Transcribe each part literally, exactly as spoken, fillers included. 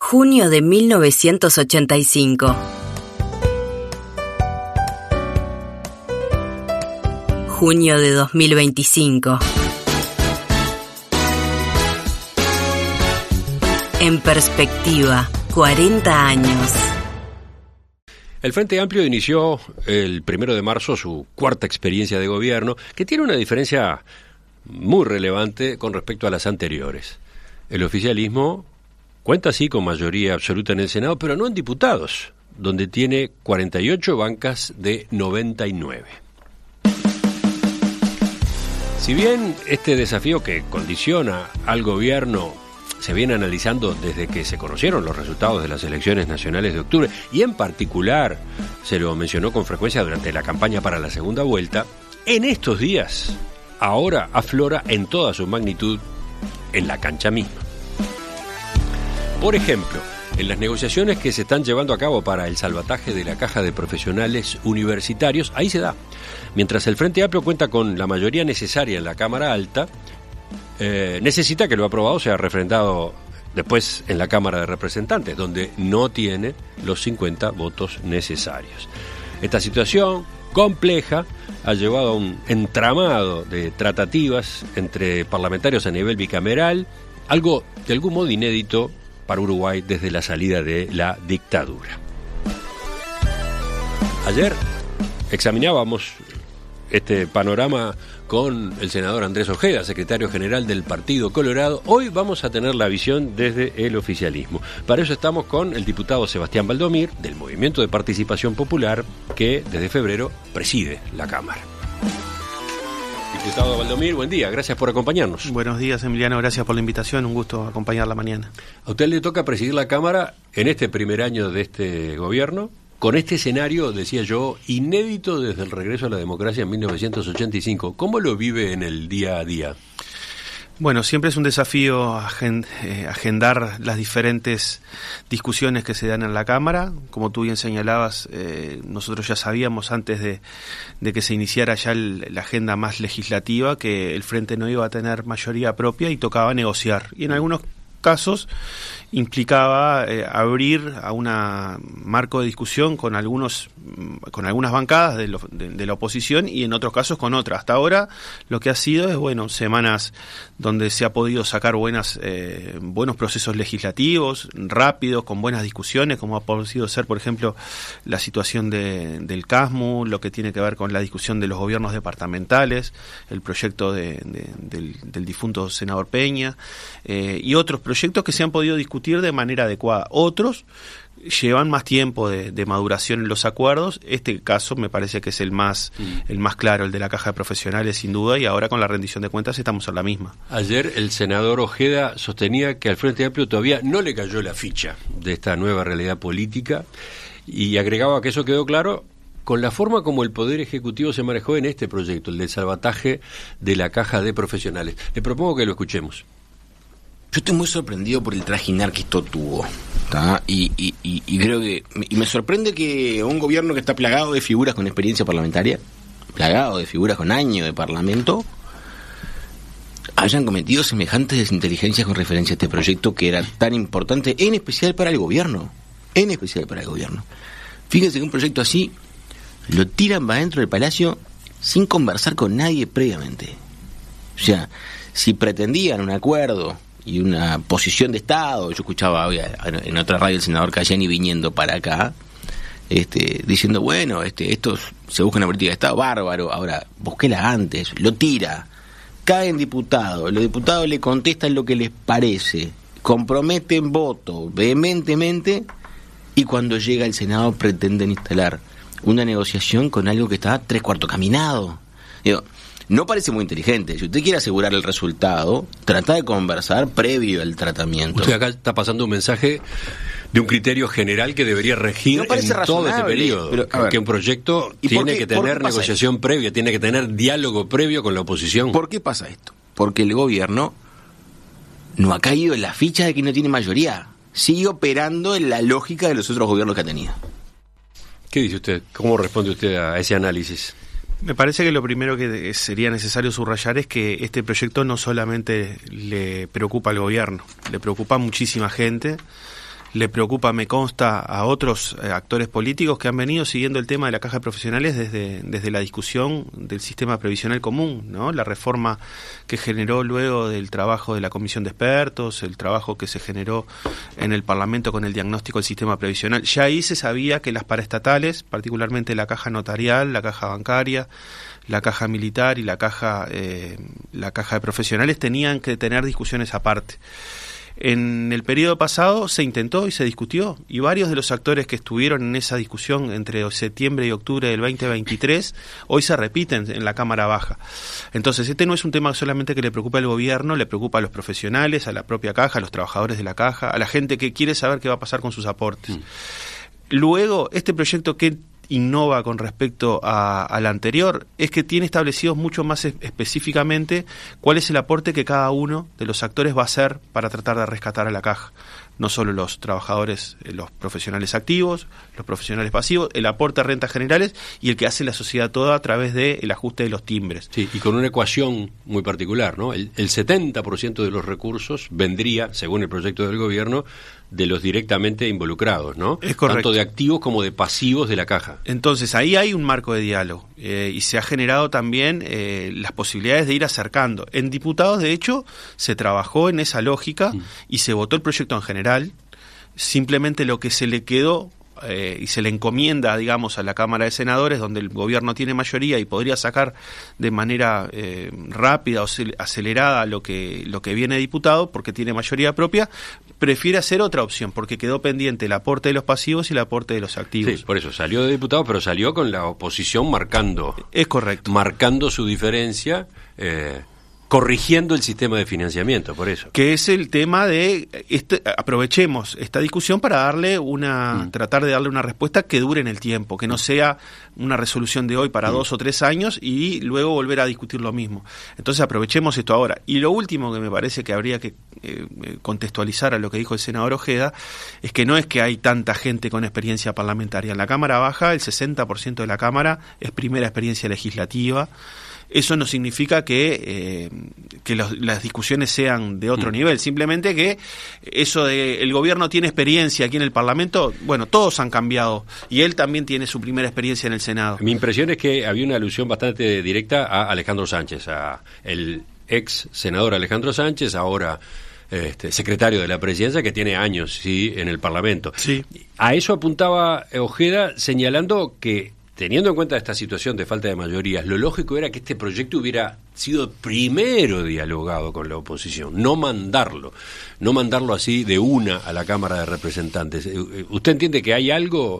Junio de mil novecientos ochenta y cinco. Junio de dos mil veinticinco. En perspectiva, cuarenta años. El Frente Amplio inició el primero de marzo su cuarta experiencia de gobierno, que tiene una diferencia muy relevante con respecto a las anteriores. El oficialismo cuenta sí con mayoría absoluta en el Senado, pero no en diputados, donde tiene cuarenta y ocho bancas de noventa y nueve. Si bien este desafío que condiciona al gobierno se viene analizando desde que se conocieron los resultados de las elecciones nacionales de octubre, y en particular se lo mencionó con frecuencia durante la campaña para la segunda vuelta, en estos días ahora aflora en toda su magnitud en la cancha misma. Por ejemplo, en las negociaciones que se están llevando a cabo para el salvataje de la Caja de Profesionales Universitarios, ahí se da. Mientras el Frente Amplio cuenta con la mayoría necesaria en la Cámara Alta, eh, necesita que lo aprobado sea refrendado después en la Cámara de Representantes, donde no tiene los cincuenta votos necesarios. Esta situación compleja ha llevado a un entramado de tratativas entre parlamentarios a nivel bicameral, algo de algún modo inédito para Uruguay desde la salida de la dictadura. Ayer examinábamos este panorama con el senador Andrés Ojeda, secretario general del Partido Colorado. Hoy vamos a tener la visión desde el oficialismo. Para eso estamos con el diputado Sebastián Valdomir, del Movimiento de Participación Popular, que desde febrero preside la Cámara. Diputado Valdomir, buen día, gracias por acompañarnos. Buenos días, Emiliano, gracias por la invitación, un gusto acompañar la mañana. A usted le toca presidir la Cámara en este primer año de este gobierno, con este escenario, decía yo, inédito desde el regreso a la democracia en mil novecientos ochenta y cinco. ¿Cómo lo vive en el día a día? Bueno, siempre es un desafío agend- eh, agendar las diferentes discusiones que se dan en la Cámara. Como tú bien señalabas, eh, nosotros ya sabíamos antes de, de que se iniciara ya el, la agenda más legislativa que el Frente no iba a tener mayoría propia y tocaba negociar. Y en algunos casos implicaba eh, abrir a un marco de discusión con algunos con algunas bancadas de, lo, de, de la oposición y en otros casos con otras. Hasta ahora lo que ha sido es bueno semanas donde se ha podido sacar buenas eh, buenos procesos legislativos rápidos, con buenas discusiones, como ha podido ser por ejemplo la situación de, del CASMU, lo que tiene que ver con la discusión de los gobiernos departamentales, el proyecto de, de, del, del difunto senador Peña eh, y otros proyectos que se han podido discutir de manera adecuada. Otros llevan más tiempo de, de maduración en los acuerdos. Este caso me parece que es el más mm. el más claro, el de la Caja de Profesionales, sin duda, y ahora con la rendición de cuentas estamos en la misma. Ayer el senador Ojeda sostenía que al Frente Amplio todavía no le cayó la ficha de esta nueva realidad política y agregaba que eso quedó claro con la forma como el Poder Ejecutivo se manejó en este proyecto, el del salvataje de la Caja de Profesionales. Le propongo que lo escuchemos. Yo estoy muy sorprendido por el trajinar que esto tuvo, ¿tá? Y, y, y, y creo que y me sorprende que un gobierno que está plagado de figuras con experiencia parlamentaria, plagado de figuras con años de parlamento, hayan cometido semejantes desinteligencias con referencia a este proyecto que era tan importante, en especial para el gobierno, en especial para el gobierno. Fíjense que un proyecto así lo tiran para dentro del Palacio sin conversar con nadie previamente. O sea, si pretendían un acuerdo y una posición de Estado, yo escuchaba hoy en otra radio el senador Cayani viniendo para acá, este, diciendo, bueno, este, esto se busca una política de Estado, bárbaro, ahora, búsquela antes, lo tira, caen diputados, los diputados le contestan lo que les parece, comprometen voto vehementemente, y cuando llega el Senado pretenden instalar una negociación con algo que está tres cuartos caminado. Digo, no parece muy inteligente. Si usted quiere asegurar el resultado, trata de conversar previo al tratamiento. Usted acá está pasando un mensaje de un criterio general que debería regir no en todo este periodo. Pero, que ver, un proyecto tiene qué, que tener negociación esto? previa, tiene que tener diálogo previo con la oposición. ¿Por qué pasa esto? Porque el gobierno no ha caído en la ficha de que no tiene mayoría. Sigue operando en la lógica de los otros gobiernos que ha tenido. ¿Qué dice usted? ¿Cómo responde usted a ese análisis? Me parece que lo primero que sería necesario subrayar es que este proyecto no solamente le preocupa al gobierno, le preocupa a muchísima gente. le preocupa, me consta, a otros eh, actores políticos que han venido siguiendo el tema de la caja de profesionales desde, desde la discusión del sistema previsional común, ¿no? La reforma que generó luego del trabajo de la comisión de expertos, el trabajo que se generó en el Parlamento con el diagnóstico del sistema previsional. Ya ahí se sabía que las paraestatales, particularmente la caja notarial, la caja bancaria, la caja militar y la caja, eh, la caja de profesionales tenían que tener discusiones aparte. En el periodo pasado se intentó y se discutió, y varios de los actores que estuvieron en esa discusión entre septiembre y octubre del veinte veintitrés hoy se repiten en la Cámara Baja. Entonces, este no es un tema solamente que le preocupa al gobierno, le preocupa a los profesionales, a la propia caja, a los trabajadores de la caja, a la gente que quiere saber qué va a pasar con sus aportes. Mm. Luego, este proyecto que innova con respecto a, al anterior es que tiene establecidos mucho más es, específicamente cuál es el aporte que cada uno de los actores va a hacer para tratar de rescatar a la caja. No solo los trabajadores, los profesionales activos, los profesionales pasivos, el aporte a rentas generales y el que hace la sociedad toda a través del ajuste de los timbres. Sí, y con una ecuación muy particular, ¿no? El, el setenta por ciento de los recursos vendría, según el proyecto del gobierno, de los directamente involucrados, ¿no? Es correcto. Tanto de activos como de pasivos de la caja. Entonces, ahí hay un marco de diálogo eh, y se ha generado también eh, las posibilidades de ir acercando. En diputados, de hecho, se trabajó en esa lógica mm. y se votó el proyecto en general. Simplemente lo que se le quedó eh, y se le encomienda, digamos, a la Cámara de Senadores, donde el gobierno tiene mayoría y podría sacar de manera eh, rápida o acelerada lo que, lo que viene diputado, porque tiene mayoría propia, prefiere hacer otra opción, porque quedó pendiente el aporte de los pasivos y el aporte de los activos. Sí, por eso salió de diputado, pero salió con la oposición marcando. Es correcto. Marcando su diferencia, eh, corrigiendo el sistema de financiamiento, por eso. Que es el tema de, este, aprovechemos esta discusión para darle una, mm. tratar de darle una respuesta que dure en el tiempo, que no sea una resolución de hoy para mm. dos o tres años y luego volver a discutir lo mismo. Entonces aprovechemos esto ahora. Y lo último que me parece que habría que eh, contextualizar a lo que dijo el senador Ojeda, es que no es que hay tanta gente con experiencia parlamentaria. En la Cámara Baja, el sesenta por ciento de la Cámara es primera experiencia legislativa. Eso no significa que, eh, que los, las discusiones sean de otro mm. nivel, simplemente que eso de el gobierno tiene experiencia aquí en el Parlamento, bueno, todos han cambiado y él también tiene su primera experiencia en el Senado. Mi impresión es que había una alusión bastante directa a Alejandro Sánchez, a el ex senador Alejandro Sánchez, ahora este, secretario de la Presidencia, que tiene años sí en el Parlamento. Sí. A eso apuntaba Ojeda, señalando que, teniendo en cuenta esta situación de falta de mayorías, lo lógico era que este proyecto hubiera sido primero dialogado con la oposición, no mandarlo, no mandarlo así de una a la Cámara de Representantes. ¿Usted entiende que hay algo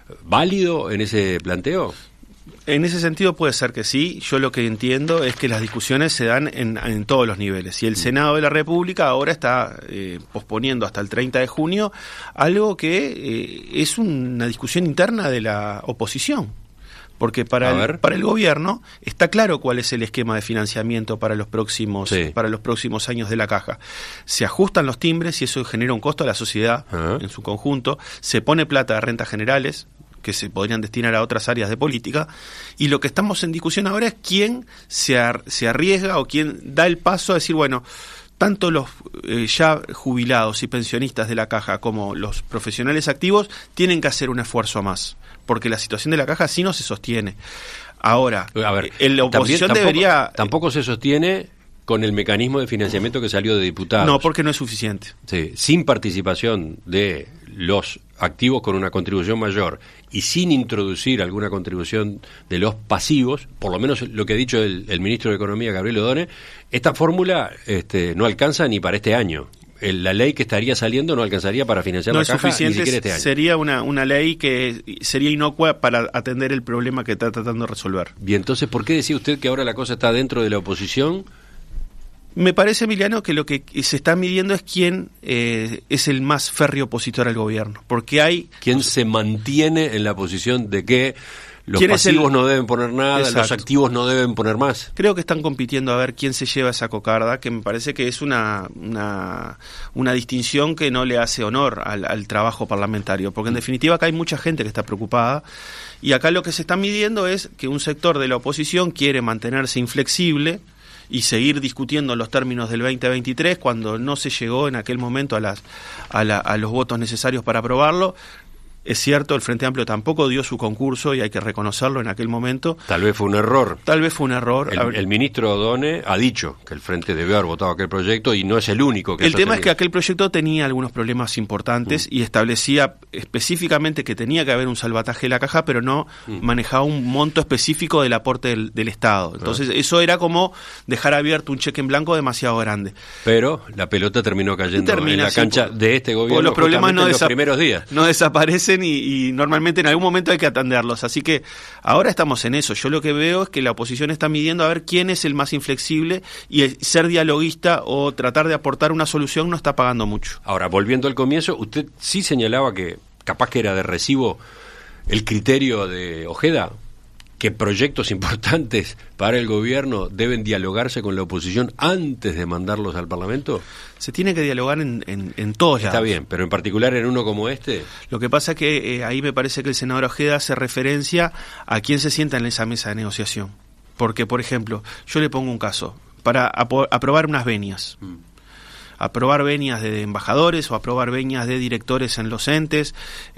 válido en ese planteo? En ese sentido puede ser que sí. Yo lo que entiendo es que las discusiones se dan en, en todos los niveles. Y el Senado de la República ahora está eh, posponiendo hasta el treinta de junio algo que eh, es una discusión interna de la oposición. Porque para el, para el gobierno está claro cuál es el esquema de financiamiento para los próximos sí. para los próximos años de la caja. Se ajustan los timbres y eso genera un costo a la sociedad uh-huh. en su conjunto. Se pone plata de rentas generales que se podrían destinar a otras áreas de política, y lo que estamos en discusión ahora es quién se, ar- se arriesga o quién da el paso a decir, bueno, tanto los eh, ya jubilados y pensionistas de la caja como los profesionales activos tienen que hacer un esfuerzo más, porque la situación de la caja sí no se sostiene. Ahora, a ver, eh, la oposición también, tampoco, debería... Tampoco se sostiene con el mecanismo de financiamiento que salió de diputados. No, porque no es suficiente. Sí, sin participación de los activos con una contribución mayor y sin introducir alguna contribución de los pasivos, por lo menos lo que ha dicho el, el ministro de Economía, Gabriel Odone, esta fórmula este, no alcanza ni para este año. El, la ley que estaría saliendo no alcanzaría para financiar no la caja ni siquiera este año. Sería una, una ley que sería inocua para atender el problema que está tratando de resolver. Y entonces, ¿por qué decía usted que ahora la cosa está dentro de la oposición? Me parece, Emiliano, que lo que se está midiendo es quién eh, es el más férreo opositor al gobierno, porque hay... ¿Quién se mantiene en la posición de que los pasivos el... no deben poner nada, Exacto. los activos no deben poner más? Creo que están compitiendo a ver quién se lleva esa cocarda, que me parece que es una una, una distinción que no le hace honor al, al trabajo parlamentario, porque en definitiva acá hay mucha gente que está preocupada, y acá lo que se está midiendo es que un sector de la oposición quiere mantenerse inflexible y seguir discutiendo los términos del veinte veintitrés cuando no se llegó en aquel momento a, las, a, la, a los votos necesarios para aprobarlo. Es cierto, el Frente Amplio tampoco dio su concurso y hay que reconocerlo en aquel momento. Tal vez fue un error. Tal vez fue un error. El, el ministro Odone ha dicho que el Frente debió haber votado aquel proyecto y no es el único que El ha tema sostenido. es que aquel proyecto tenía algunos problemas importantes mm. y establecía específicamente que tenía que haber un salvataje de la caja, pero no mm. manejaba un monto específico del aporte del, del Estado. Entonces, ah. eso era como dejar abierto un cheque en blanco demasiado grande. Pero la pelota terminó cayendo Termina en la así, cancha por, de este gobierno los problemas no en los primeros días. No desaparecen y, y normalmente en algún momento hay que atenderlos. Así que ahora estamos en eso. Yo lo que veo es que la oposición está midiendo a ver quién es el más inflexible y el ser dialoguista o tratar de aportar una solución no está pagando mucho. Ahora, volviendo al comienzo, usted sí señalaba que capaz que era de recibo el criterio de Ojeda, que proyectos importantes para el gobierno deben dialogarse con la oposición antes de mandarlos al Parlamento. Se tiene que dialogar en, en, en todos lados. Está bien, pero en particular en uno como este. Lo que pasa es que eh, ahí me parece que el senador Ojeda hace referencia a quién se sienta en esa mesa de negociación. Porque, por ejemplo, yo le pongo un caso, para apro- aprobar unas venias. Mm. Aprobar venias de embajadores o aprobar venias de directores en los entes,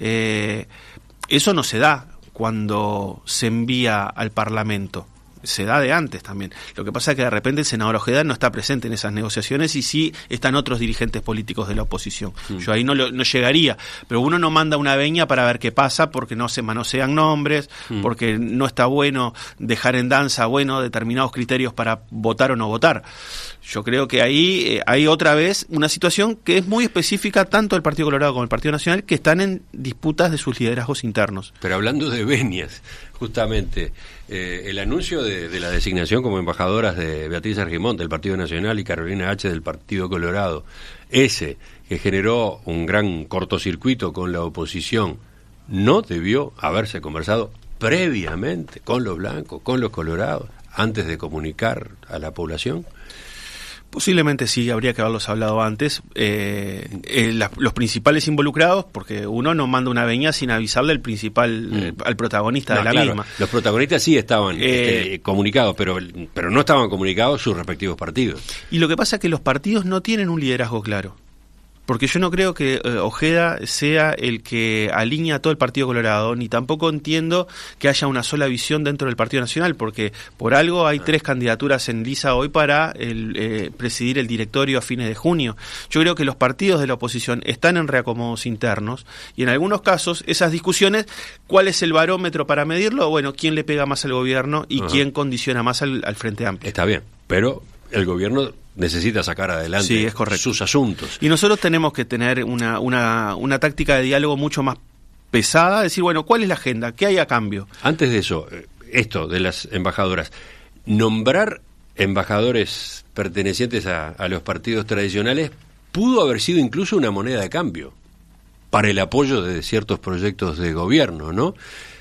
eh, eso no se da cuando se envía al Parlamento. Se da de antes también. Lo que pasa es que de repente el senador Ojeda no está presente en esas negociaciones y sí están otros dirigentes políticos de la oposición. Mm. Yo ahí no, lo, no llegaría, pero uno no manda una veña para ver qué pasa porque no se manosean nombres, mm. porque no está bueno dejar en danza bueno determinados criterios para votar o no votar. Yo creo que ahí eh, hay otra vez una situación que es muy específica tanto del Partido Colorado como del Partido Nacional, que están en disputas de sus liderazgos internos. Pero hablando de venias, justamente, eh, el anuncio de, de la designación como embajadoras de Beatriz Argimón del Partido Nacional y Carolina H. del Partido Colorado, ese que generó un gran cortocircuito con la oposición, ¿no debió haberse conversado previamente con los blancos, con los colorados, antes de comunicar a la población? Posiblemente sí, habría que haberlos hablado antes. Eh, eh, la, los principales involucrados, porque uno no manda una veña sin avisarle al principal, mm. eh, al protagonista no, de la claro, misma. Los protagonistas sí estaban eh, este, comunicados, pero, pero no estaban comunicados sus respectivos partidos. Y lo que pasa es que los partidos no tienen un liderazgo claro. Porque yo no creo que eh, Ojeda sea el que alinea a todo el Partido Colorado, ni tampoco entiendo que haya una sola visión dentro del Partido Nacional, porque por algo hay tres candidaturas en lisa hoy para el, eh, presidir el directorio a fines de junio. Yo creo que los partidos de la oposición están en reacomodos internos y en algunos casos esas discusiones, ¿cuál es el barómetro para medirlo? Bueno, ¿quién le pega más al gobierno y uh-huh. quién condiciona más al, al Frente Amplio? Está bien, pero el gobierno necesita sacar adelante sí, es correcto. sus asuntos. Y nosotros tenemos que tener una, una, una táctica de diálogo mucho más pesada, decir, bueno, ¿cuál es la agenda? ¿Qué hay a cambio? Antes de eso, esto de las embajadoras, nombrar embajadores pertenecientes a, a los partidos tradicionales pudo haber sido incluso una moneda de cambio para el apoyo de ciertos proyectos de gobierno, ¿no?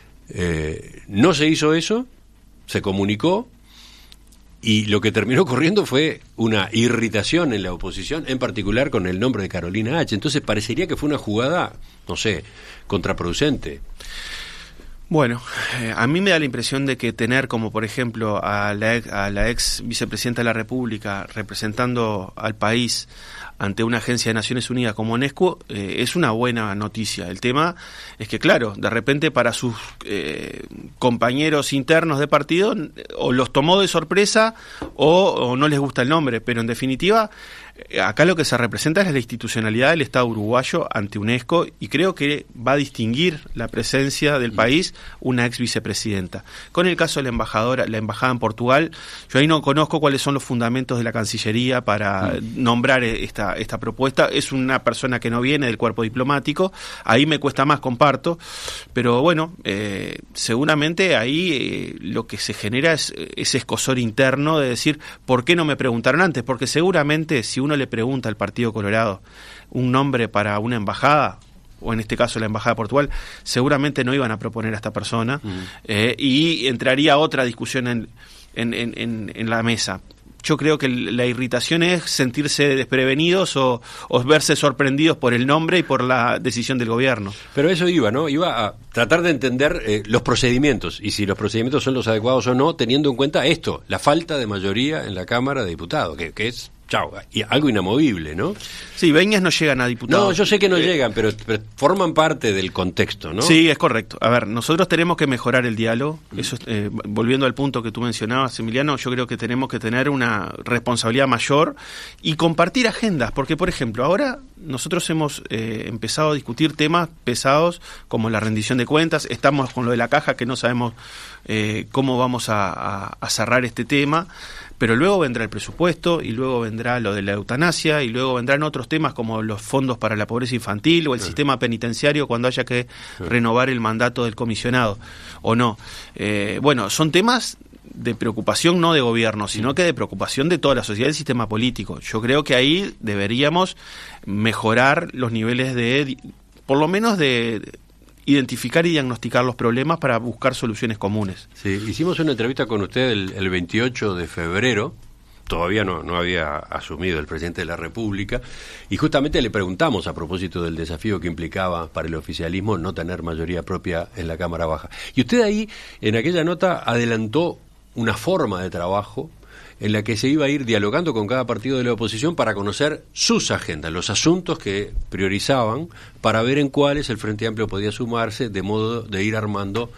Eh, no se hizo eso, se comunicó, y lo que terminó ocurriendo fue una irritación en la oposición, en particular con el nombre de Carolina H. Entonces parecería que fue una jugada, no sé, contraproducente. Bueno, eh, a mí me da la impresión de que tener como, por ejemplo, a la, ex, a la ex vicepresidenta de la República representando al país ante una agencia de Naciones Unidas como UNESCO eh, es una buena noticia. El tema es que, claro, de repente para sus eh, compañeros internos de partido o los tomó de sorpresa o, o no les gusta el nombre, pero en definitiva acá lo que se representa es la institucionalidad del Estado uruguayo ante UNESCO y creo que va a distinguir la presencia del país una ex vicepresidenta. Con el caso de la embajadora, la embajada en Portugal, yo ahí no conozco cuáles son los fundamentos de la Cancillería para mm. nombrar esta, esta propuesta. Es una persona que no viene del cuerpo diplomático, ahí me cuesta más, comparto, pero bueno, eh, seguramente ahí eh, lo que se genera es ese escozor interno de decir, ¿por qué no me preguntaron antes? Porque seguramente si uno uno le pregunta al Partido Colorado un nombre para una embajada, o en este caso la Embajada de Portugal, seguramente no iban a proponer a esta persona, uh-huh. eh, y entraría otra discusión en, en, en, en la mesa. yo creo que la irritación es sentirse desprevenidos o, o verse sorprendidos por el nombre y por la decisión del gobierno. Pero eso iba, ¿no? Iba a tratar de entender eh, los procedimientos y si los procedimientos son los adecuados o no, teniendo en cuenta esto, la falta de mayoría en la Cámara de Diputados, que, que es... Chau, y algo inamovible, ¿no? Sí, veñas no llegan a diputados. No, yo sé que no eh, llegan, pero, pero forman parte del contexto, ¿no? Sí, es correcto. A ver, nosotros tenemos que mejorar el diálogo. Eso, eh, volviendo al punto que tú mencionabas, Emiliano, yo creo que tenemos que tener una responsabilidad mayor y compartir agendas, porque, por ejemplo, ahora nosotros hemos eh, empezado a discutir temas pesados como la rendición de cuentas. Estamos con lo de la caja, que no sabemos eh, cómo vamos a, a, a cerrar este tema. Pero luego vendrá el presupuesto y luego vendrá lo de la eutanasia y luego vendrán otros temas como los fondos para la pobreza infantil o el sí. sistema penitenciario cuando haya que sí. renovar el mandato del comisionado o no. Eh, bueno, son temas de preocupación no de gobierno, sino que de preocupación de toda la sociedad y del sistema político. Yo creo que ahí deberíamos mejorar los niveles de, por lo menos de... identificar y diagnosticar los problemas para buscar soluciones comunes. Sí, hicimos una entrevista con usted el, el veintiocho de febrero, todavía no, no había asumido el presidente de la República, y justamente le preguntamos a propósito del desafío que implicaba para el oficialismo no tener mayoría propia en la Cámara Baja. Y usted ahí, en aquella nota, adelantó una forma de trabajo en la que se iba a ir dialogando con cada partido de la oposición para conocer sus agendas, los asuntos que priorizaban, para ver en cuáles el Frente Amplio podía sumarse, de modo de ir armando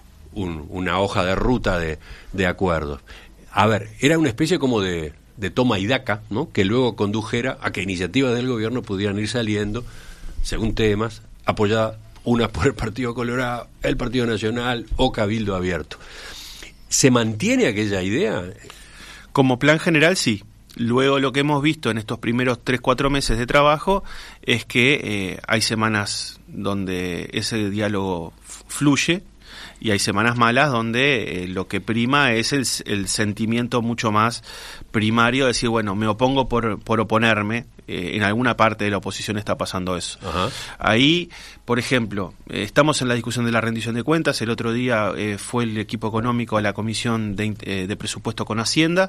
un, una hoja de ruta de, de acuerdos. A ver, era una especie como de, de toma y daca, ¿no?, que luego condujera a que iniciativas del gobierno pudieran ir saliendo, según temas, apoyadas unas por el Partido Colorado, el Partido Nacional o Cabildo Abierto. ¿Se mantiene aquella idea? Como plan general, sí. Luego lo que hemos visto en estos primeros tres, cuatro meses de trabajo es que eh, hay semanas donde ese diálogo fluye y hay semanas malas donde eh, lo que prima es el, el sentimiento mucho más primario de decir, bueno, me opongo por, por oponerme. Eh, en alguna parte de la oposición está pasando eso. Ajá. Ahí, por ejemplo, eh, estamos en la discusión de la rendición de cuentas. El otro día eh, fue el equipo económico a la comisión de, eh, de presupuesto con Hacienda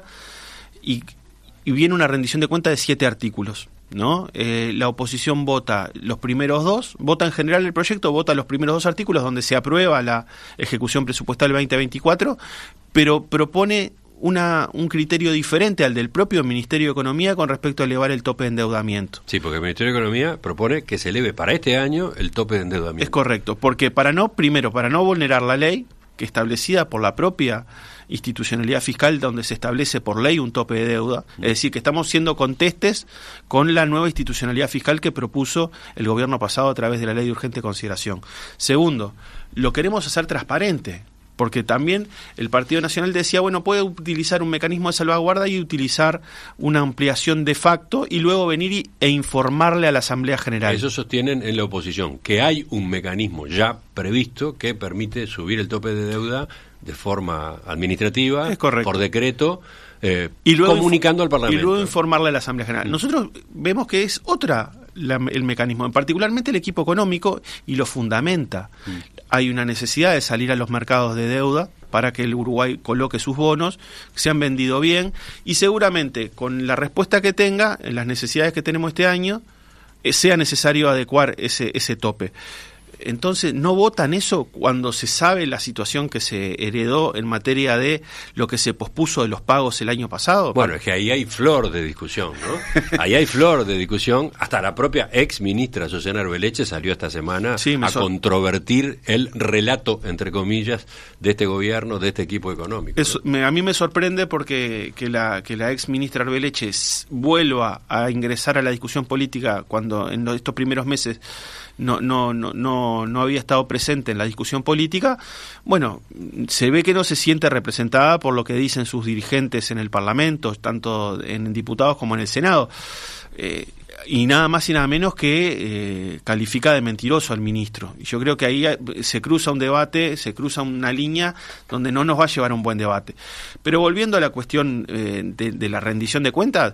y, y viene una rendición de cuentas de siete artículos, ¿no? Eh, la oposición vota los primeros dos, vota en general el proyecto, vota los primeros dos artículos donde se aprueba la ejecución presupuestal veinte veinticuatro, pero propone Una, un criterio diferente al del propio Ministerio de Economía con respecto a elevar el tope de endeudamiento. Sí, porque el Ministerio de Economía propone que se eleve para este año el tope de endeudamiento. Es correcto, porque para no, primero, para no vulnerar la ley, que establecida por la propia institucionalidad fiscal, donde se establece por ley un tope de deuda, es decir, que estamos siendo contestes con la nueva institucionalidad fiscal que propuso el gobierno pasado a través de la ley de urgente consideración. Segundo, lo queremos hacer transparente, porque también el Partido Nacional decía, bueno, puede utilizar un mecanismo de salvaguarda y utilizar una ampliación de facto y luego venir y, e informarle a la Asamblea General. Eso sostienen en la oposición, que hay un mecanismo ya previsto que permite subir el tope de deuda de forma administrativa, por decreto, eh, y luego comunicando al Parlamento. Y luego informarle a la Asamblea General. Mm. Nosotros vemos que es otra la, el mecanismo, particularmente el equipo económico, y lo fundamenta. Mm. Hay una necesidad de salir a los mercados de deuda para que el Uruguay coloque sus bonos, que se han vendido bien, y seguramente con la respuesta que tenga, en las necesidades que tenemos este año, eh, sea necesario adecuar ese, ese tope. Entonces, ¿no votan eso cuando se sabe la situación que se heredó en materia de lo que se pospuso de los pagos el año pasado? Bueno, es que ahí hay flor de discusión, ¿no? Ahí hay flor de discusión. Hasta la propia ex ministra Susana Arbeleche salió esta semana sí, a so- controvertir el relato, entre comillas, de este gobierno, de este equipo económico, ¿no? Eso, me, a mí me sorprende porque que la, que la ex ministra Arbeleche vuelva a ingresar a la discusión política cuando en los, estos primeros meses no no no no no había estado presente en la discusión política. Bueno, se ve que no se siente representada por lo que dicen sus dirigentes en el Parlamento, tanto en diputados como en el Senado, eh, y nada más y nada menos que eh, califica de mentiroso al ministro. Y yo creo que ahí se cruza un debate, se cruza una línea donde no nos va a llevar a un buen debate. Pero volviendo a la cuestión eh, de, de la rendición de cuentas,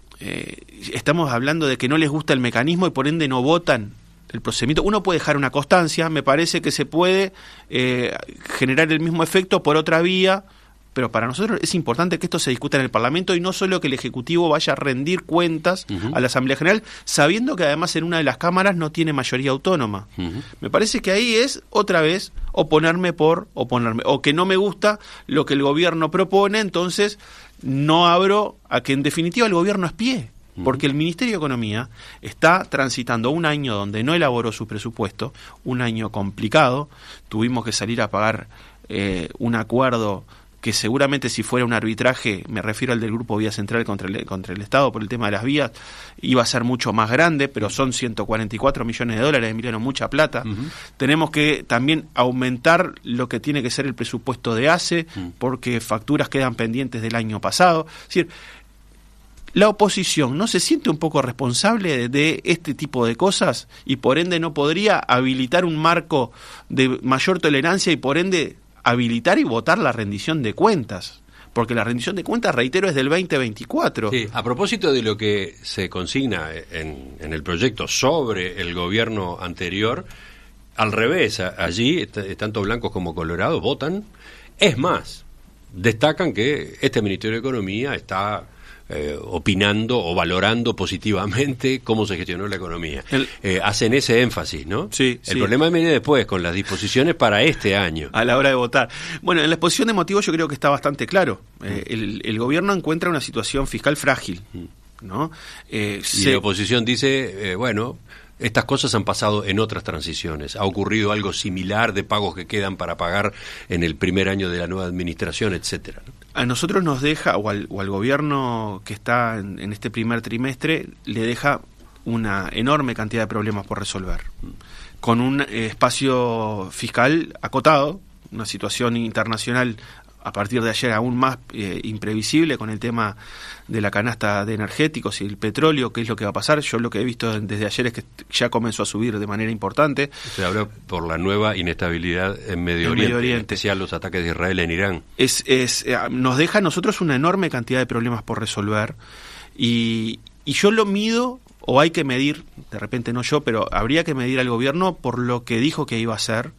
eh, estamos hablando de que no les gusta el mecanismo y por ende no votan el procedimiento. Uno puede dejar una constancia, me parece que se puede eh, generar el mismo efecto por otra vía, pero para nosotros es importante que esto se discuta en el Parlamento y no solo que el Ejecutivo vaya a rendir cuentas uh-huh. a la Asamblea General, sabiendo que además en una de las cámaras no tiene mayoría autónoma. Uh-huh. Me parece que ahí es, otra vez, oponerme por oponerme, o que no me gusta lo que el gobierno propone, entonces no abro a que en definitiva el gobierno espíe. Porque el Ministerio de Economía está transitando un año donde no elaboró su presupuesto, un año complicado, tuvimos que salir a pagar eh, un acuerdo que seguramente si fuera un arbitraje, me refiero al del Grupo Vía Central contra el, contra el Estado por el tema de las vías, iba a ser mucho más grande, pero son ciento cuarenta y cuatro millones de dólares, Emiliano, mucha plata. Uh-huh. Tenemos que también aumentar lo que tiene que ser el presupuesto de A C E, uh-huh. porque facturas quedan pendientes del año pasado. Es decir, la oposición no se siente un poco responsable de, de este tipo de cosas y por ende no podría habilitar un marco de mayor tolerancia y por ende habilitar y votar la rendición de cuentas. Porque la rendición de cuentas, reitero, es del veinte veinticuatro. Sí, a propósito de lo que se consigna en, en el proyecto sobre el gobierno anterior, al revés, a, allí, tanto blancos como colorados votan. Es más, destacan que este Ministerio de Economía está eh, opinando o valorando positivamente cómo se gestionó la economía. El, eh, hacen ese énfasis, ¿no? Sí. El sí. problema viene después, con las disposiciones para este año. A la hora de votar. Bueno, en la exposición de motivos yo creo que está bastante claro. Eh, el, el gobierno encuentra una situación fiscal frágil, ¿no? Eh, y se... la oposición dice, eh, bueno... Estas cosas han pasado en otras transiciones. Ha ocurrido algo similar de pagos que quedan para pagar en el primer año de la nueva administración, etcétera. A nosotros nos deja, o al, o al gobierno que está en, en este primer trimestre, le deja una enorme cantidad de problemas por resolver. Con un eh, espacio fiscal acotado, una situación internacional a partir de ayer aún más eh, imprevisible con el tema de la canasta de energéticos y el petróleo, qué es lo que va a pasar. Yo lo que he visto desde ayer es que ya comenzó a subir de manera importante. Se habla por la nueva inestabilidad en Medio, en Oriente, Medio Oriente, en especial los ataques de Israel en Irán. Es, es, eh, nos deja a nosotros una enorme cantidad de problemas por resolver y, y yo lo mido, o hay que medir, de repente no yo, pero habría que medir al gobierno por lo que dijo que iba a hacer.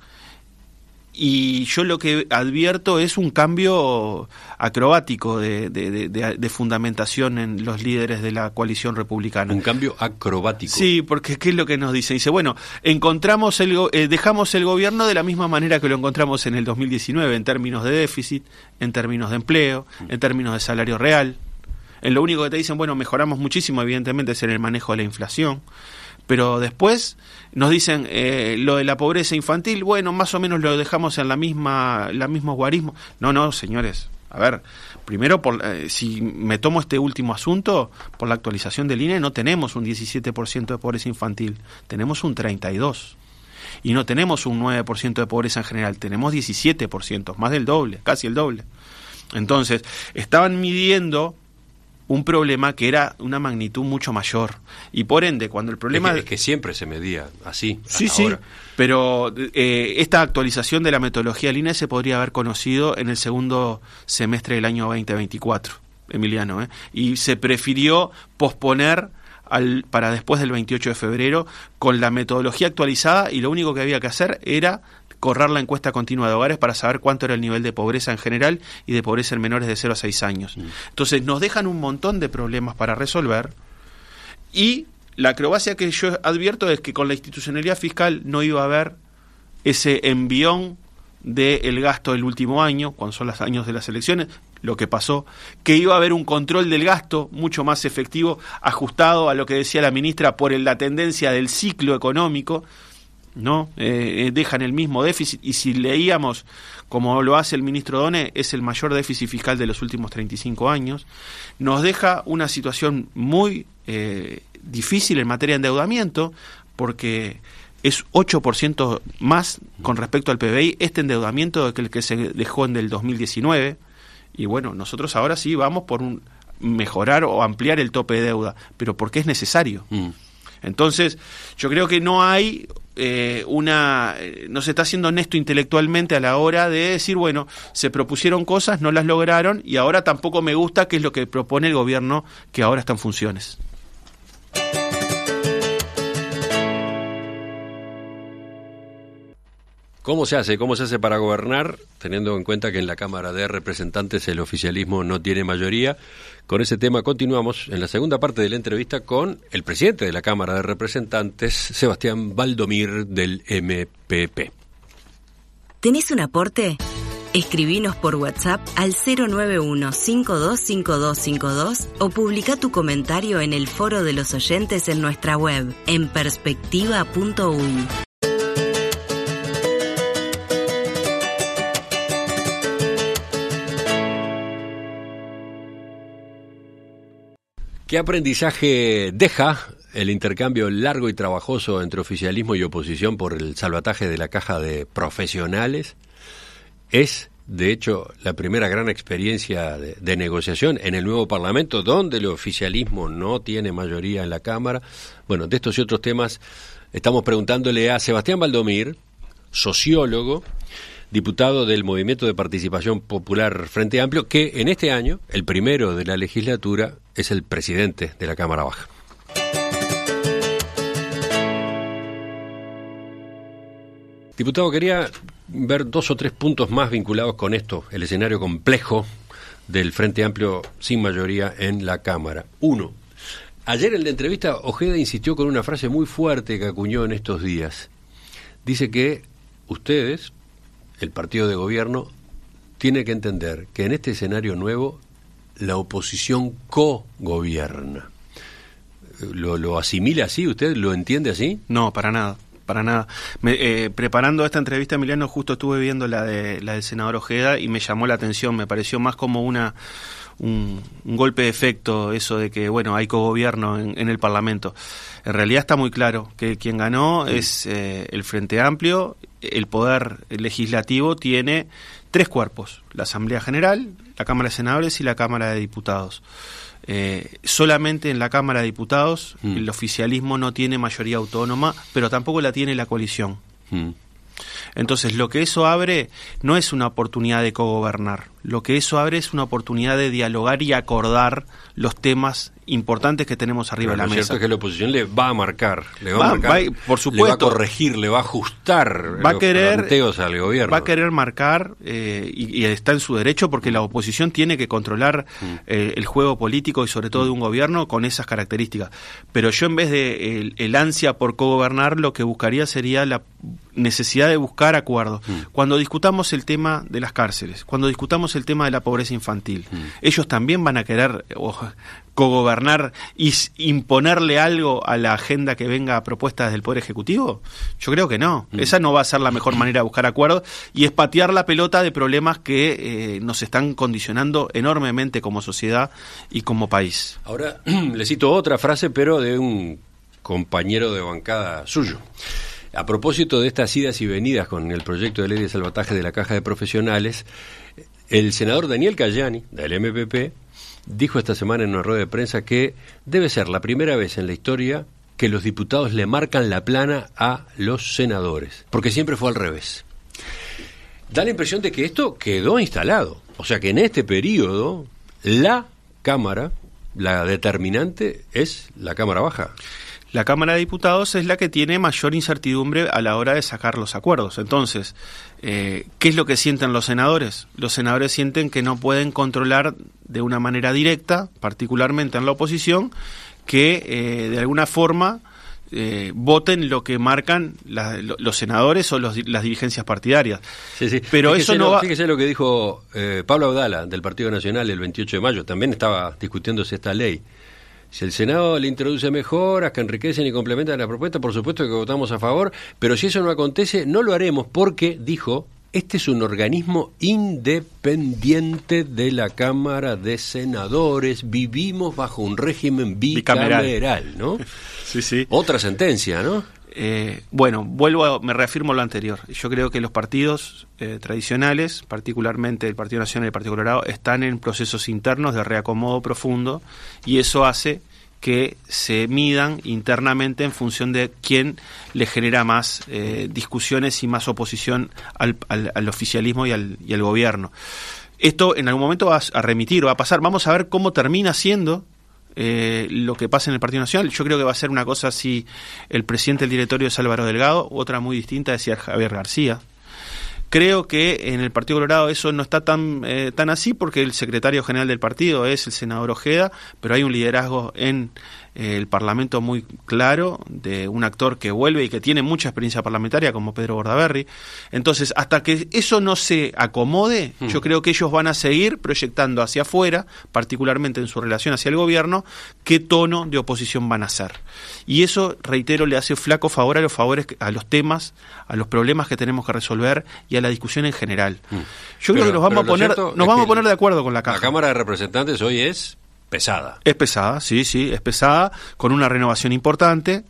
Y yo lo que advierto es un cambio acrobático de, de, de, de fundamentación en los líderes de la coalición republicana. Un cambio acrobático. Sí, porque ¿qué es lo que nos dice? Dice, bueno, encontramos el, eh, dejamos el gobierno de la misma manera que lo encontramos en el dos mil diecinueve, en términos de déficit, en términos de empleo, en términos de salario real. En lo único que te dicen, bueno, mejoramos muchísimo, evidentemente, es en el manejo de la inflación. Pero después nos dicen eh, lo de la pobreza infantil, bueno, más o menos lo dejamos en la misma, la mismo guarismo. No, no, señores, a ver, primero, por, eh, si me tomo este último asunto, por la actualización del I N E no tenemos un diecisiete por ciento de pobreza infantil, tenemos un treinta y dos por ciento. Y no tenemos un nueve por ciento de pobreza en general, tenemos diecisiete por ciento, más del doble, casi el doble. Entonces, estaban midiendo un problema que era una magnitud mucho mayor y por ende cuando el problema es que, es que siempre se medía así sí hasta sí ahora. Pero eh, esta actualización de la metodología del I N E se podría haber conocido en el segundo semestre del año veinte veinticuatro, Emiliano, ¿eh? Y se prefirió posponer al, para después del veintiocho de febrero con la metodología actualizada y lo único que había que hacer era correr la encuesta continua de hogares para saber cuánto era el nivel de pobreza en general y de pobreza en menores de cero a seis años. Mm. Entonces nos dejan un montón de problemas para resolver y la acrobacia que yo advierto es que con la institucionalidad fiscal no iba a haber ese envión del gasto del último año, cuando son los años de las elecciones, lo que pasó, que iba a haber un control del gasto mucho más efectivo, ajustado a lo que decía la ministra por la tendencia del ciclo económico, ¿no? Eh, dejan el mismo déficit y si leíamos como lo hace el ministro Done es el mayor déficit fiscal de los últimos treinta y cinco años, nos deja una situación muy eh, difícil en materia de endeudamiento porque es ocho por ciento más con respecto al P B I este endeudamiento que el que se dejó en el dos mil diecinueve y bueno, nosotros ahora sí vamos por un mejorar o ampliar el tope de deuda, pero porque es necesario. Mm. Entonces, yo creo que no hay eh, una... no se está siendo honesto intelectualmente a la hora de decir, bueno, se propusieron cosas, no las lograron, y ahora tampoco me gusta qué es lo que propone el gobierno que ahora está en funciones. ¿Cómo se hace? ¿Cómo se hace para gobernar? Teniendo en cuenta que en la Cámara de Representantes el oficialismo no tiene mayoría. Con ese tema continuamos en la segunda parte de la entrevista con el presidente de la Cámara de Representantes, Sebastián Valdomir, del M P P. ¿Tenés un aporte? Escribinos por WhatsApp al cero nueve uno, cinco dos cinco dos cinco dos o publica tu comentario en el foro de los oyentes en nuestra web, en perspectiva punto uy. ¿Qué aprendizaje deja el intercambio largo y trabajoso entre oficialismo y oposición por el salvataje de la caja de profesionales? Es, de hecho, la primera gran experiencia de, de negociación en el nuevo Parlamento, donde el oficialismo no tiene mayoría en la Cámara. Bueno, de estos y otros temas estamos preguntándole a Sebastián Valdomir, sociólogo, diputado del Movimiento de Participación Popular Frente Amplio, que en este año, el primero de la legislatura, es el presidente de la Cámara Baja. Diputado, quería ver dos o tres puntos más vinculados con esto, el escenario complejo del Frente Amplio sin mayoría en la Cámara. Uno, ayer en la entrevista Ojeda insistió con una frase muy fuerte que acuñó en estos días. Dice que ustedes, el partido de gobierno, tiene que entender que en este escenario nuevo la oposición co-gobierna. ¿Lo, lo asimila así? ¿Usted lo entiende así? No, para nada. Para nada. Me, eh, preparando esta entrevista, Emiliano, justo estuve viendo la de la del senador Ojeda y me llamó la atención. Me pareció más como una un, un golpe de efecto eso de que, bueno, hay cogobierno en, en el Parlamento. En realidad está muy claro que quien ganó sí. es eh, el Frente Amplio. El Poder Legislativo tiene tres cuerpos: la Asamblea General, la Cámara de Senadores y la Cámara de Diputados. Eh, solamente en la Cámara de Diputados mm. el oficialismo no tiene mayoría autónoma, pero tampoco la tiene la coalición. Mm. Entonces, lo que eso abre no es una oportunidad de cogobernar, lo que eso abre es una oportunidad de dialogar y acordar los temas importantes que tenemos arriba Pero de la mesa. Lo cierto es que la oposición le va a marcar, le va, va a marcar, va, por supuesto, le va a corregir, le va a ajustar va a los querer, planteos al gobierno. Va a querer marcar, eh, y, y está en su derecho, porque la oposición tiene que controlar mm. eh, el juego político y sobre todo mm. de un gobierno con esas características. Pero yo, en vez de el, el ansia por cogobernar, lo que buscaría sería la necesidad de buscar acuerdos. Mm. Cuando discutamos el tema de las cárceles, cuando discutamos el tema de la pobreza infantil, mm. ellos también van a querer oh, cogobernar y imponerle algo a la agenda que venga a propuestas del Poder Ejecutivo. Yo creo que no. Mm. Esa no va a ser la mejor manera de buscar acuerdos, y es patear la pelota de problemas que eh, nos están condicionando enormemente como sociedad y como país. Ahora le cito otra frase, pero de un compañero de bancada suyo. A propósito de estas idas y venidas con el proyecto de ley de salvataje de la caja de profesionales, el senador Daniel Cayani, del M P P, dijo esta semana en una rueda de prensa que debe ser la primera vez en la historia que los diputados le marcan la plana a los senadores, porque siempre fue al revés. Da la impresión de que esto quedó instalado, o sea que en este periodo la Cámara, la determinante, es la Cámara Baja. La Cámara de Diputados es la que tiene mayor incertidumbre a la hora de sacar los acuerdos. Entonces, eh, ¿qué es lo que sienten los senadores? Los senadores sienten que no pueden controlar de una manera directa, particularmente en la oposición, que eh, de alguna forma eh, voten lo que marcan la, lo, los senadores o los, las dirigencias partidarias. Sí, sí. Pero fíjese eso no lo, va... Fíjese lo que dijo eh, Pablo Abdala, del Partido Nacional, el veintiocho de mayo. También estaba discutiéndose esta ley. Si el Senado le introduce mejoras que enriquecen y complementan la propuesta, por supuesto que votamos a favor, pero si eso no acontece, no lo haremos porque, dijo, este es un organismo independiente de la Cámara de Senadores, vivimos bajo un régimen bicameral, bicameral ¿no? Sí, sí. Otra sentencia, ¿no? Eh, bueno, vuelvo a, me reafirmo lo anterior. Yo creo que los partidos eh, tradicionales, particularmente el Partido Nacional y el Partido Colorado, están en procesos internos de reacomodo profundo, y eso hace que se midan internamente en función de quién le genera más eh, discusiones y más oposición al, al, al oficialismo y al, y al gobierno. Esto en algún momento va a remitir, va a pasar. Vamos a ver cómo termina siendo Eh, lo que pasa en el Partido Nacional. Yo creo que va a ser una cosa si el presidente del directorio es Álvaro Delgado, otra muy distinta es Javier García. Creo que en el Partido Colorado eso no está tan eh, tan así, porque el secretario general del partido es el senador Ojeda, pero hay un liderazgo en eh, el Parlamento muy claro de un actor que vuelve y que tiene mucha experiencia parlamentaria como Pedro Bordaberry. Entonces, hasta que eso no se acomode, mm. yo creo que ellos van a seguir proyectando hacia afuera, particularmente en su relación hacia el gobierno, qué tono de oposición van a hacer. Y eso, reitero, le hace flaco favor a los favores, a los temas, a los problemas que tenemos que resolver y a la discusión en general. Mm. Yo pero, creo que nos vamos a poner, nos vamos a poner de acuerdo con la Caja. La Cámara de Representantes hoy es pesada. Es pesada, sí, sí, es pesada, con una renovación importante,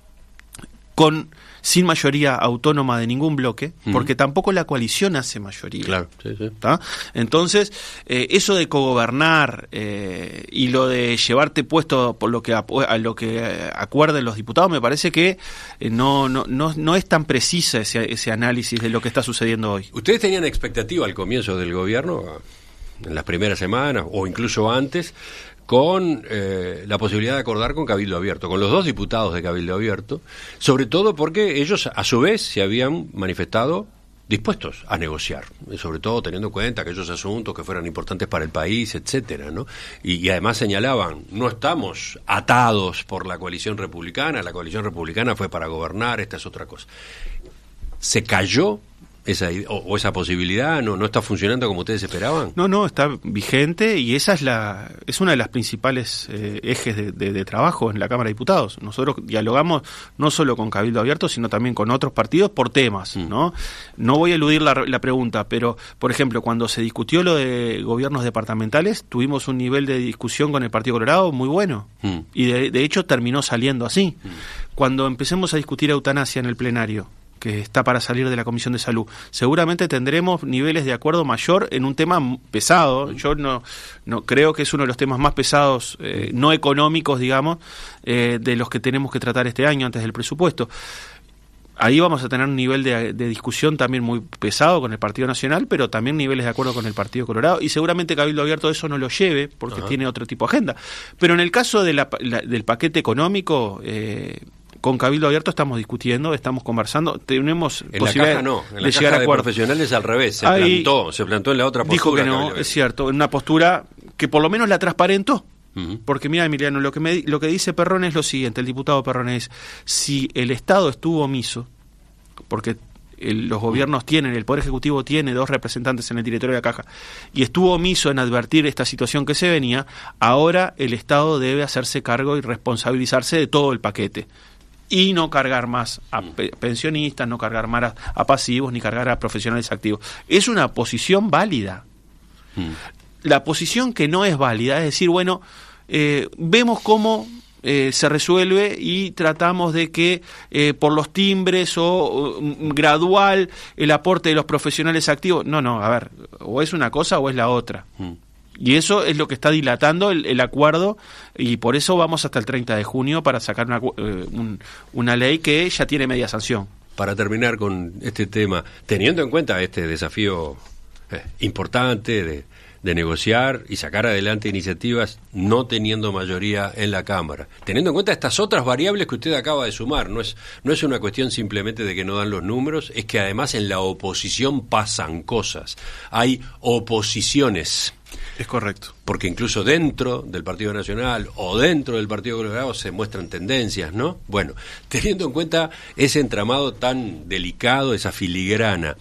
con sin mayoría autónoma de ningún bloque, uh-huh. porque tampoco la coalición hace mayoría. Claro, sí, sí. ¿Tá? Entonces, eh, eso de cogobernar eh, y lo de llevarte puesto por lo que a, a lo que acuerden los diputados, me parece que eh, no, no, no, no es tan precisa ese, ese análisis de lo que está sucediendo hoy. ¿Ustedes tenían expectativa al comienzo del gobierno, en las primeras semanas o incluso antes, con eh, la posibilidad de acordar con Cabildo Abierto, con los dos diputados de Cabildo Abierto, sobre todo porque ellos a su vez se habían manifestado dispuestos a negociar, sobre todo teniendo en cuenta aquellos asuntos que fueran importantes para el país, etcétera, ¿no? Y, y además señalaban, no estamos atados por la coalición republicana, la coalición republicana fue para gobernar, esta es otra cosa. ¿Se cayó esa o, o esa posibilidad? ¿No, no está funcionando como ustedes esperaban? No, no, está vigente y esa es la es una de las principales eh, ejes de, de, de trabajo en la Cámara de Diputados. Nosotros dialogamos no solo con Cabildo Abierto, sino también con otros partidos por temas, mm. ¿no? No voy a eludir la, la pregunta, pero, por ejemplo, cuando se discutió lo de gobiernos departamentales, tuvimos un nivel de discusión con el Partido Colorado muy bueno, mm. y de, de hecho terminó saliendo así. Mm. Cuando empecemos a discutir eutanasia en el plenario, que está para salir de la Comisión de Salud, seguramente tendremos niveles de acuerdo mayor en un tema pesado. Yo no no creo que es uno de los temas más pesados, eh, no económicos, digamos, eh, de los que tenemos que tratar este año antes del presupuesto. Ahí vamos a tener un nivel de, de discusión también muy pesado con el Partido Nacional, pero también niveles de acuerdo con el Partido Colorado, y seguramente Cabildo Abierto eso no lo lleve, porque Ajá. tiene otro tipo de agenda. Pero en el caso de la, la, del paquete económico, eh, con Cabildo Abierto estamos discutiendo, estamos conversando, tenemos en posibilidad la caja no, en de la llegar caja a acuerdos. De profesionales al revés, se Ahí plantó, se plantó en la otra postura. Dijo que no, es cierto, en una postura que por lo menos la transparentó. Uh-huh. Porque mira, Emiliano, lo que me, lo que dice Perrone es lo siguiente, el diputado Perrone es, si el Estado estuvo omiso, porque el, los gobiernos tienen, el Poder Ejecutivo tiene dos representantes en el directorio de la Caja, y estuvo omiso en advertir esta situación que se venía, ahora el Estado debe hacerse cargo y responsabilizarse de todo el paquete. Y no cargar más a pe- pensionistas, no cargar más a, a pasivos, ni cargar a profesionales activos. Es una posición válida. Mm. La posición que no es válida es decir, bueno, eh, vemos cómo eh, se resuelve y tratamos de que eh, por los timbres o, o gradual el aporte de los profesionales activos. No, no, a ver, o es una cosa o es la otra. Mm. Y eso es lo que está dilatando el, el acuerdo, y por eso vamos hasta el treinta de junio para sacar una, eh, un, una ley que ya tiene media sanción. Para terminar con este tema, teniendo en cuenta este desafío eh, importante de, de negociar y sacar adelante iniciativas no teniendo mayoría en la Cámara, teniendo en cuenta estas otras variables que usted acaba de sumar, no es, no es una cuestión simplemente de que no dan los números, es que además en la oposición pasan cosas, hay oposiciones. Es correcto. Porque incluso dentro del Partido Nacional o dentro del Partido Colorado se muestran tendencias, ¿no? Bueno, teniendo en cuenta ese entramado tan delicado, esa filigrana,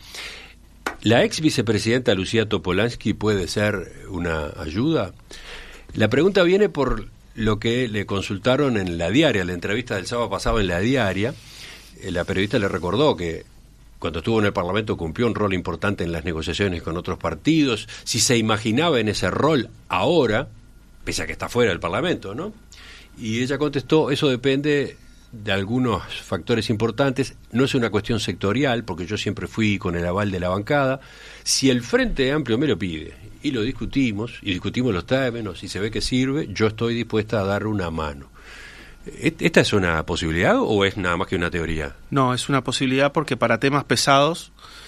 ¿la ex vicepresidenta Lucía Topolansky puede ser una ayuda? La pregunta viene por lo que le consultaron en La Diaria, la entrevista del sábado pasado en La Diaria. La periodista le recordó que cuando estuvo en el Parlamento cumplió un rol importante en las negociaciones con otros partidos, si se imaginaba en ese rol ahora, pese a que está fuera del Parlamento, ¿no? Y ella contestó, eso depende de algunos factores importantes, no es una cuestión sectorial, porque yo siempre fui con el aval de la bancada, si el Frente Amplio me lo pide, y lo discutimos, y discutimos los términos, y se ve que sirve, yo estoy dispuesta a dar una mano. ¿Esta es una posibilidad o es nada más que una teoría? No, es una posibilidad porque para temas pesados,